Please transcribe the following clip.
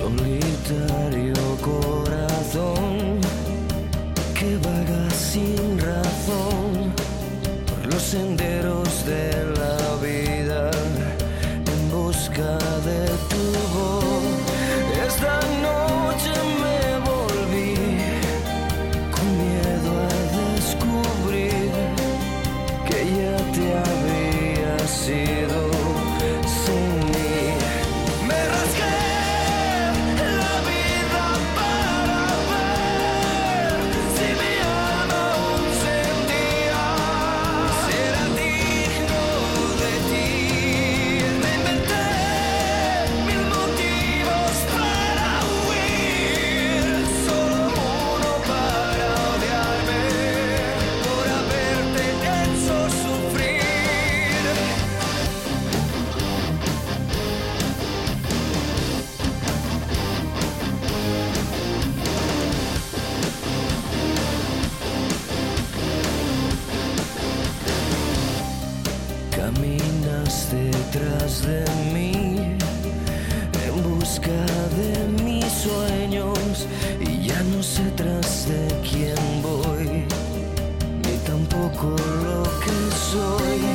Solitario corazón que vaga sin razón por los senderos de la vida en busca de tu voz. Esta noche me volví con miedo a descubrir que ya te había sido sin mí. Me rasgué caminas detrás de mí en busca de mis sueños y ya no sé tras de quién voy ni tampoco lo que soy.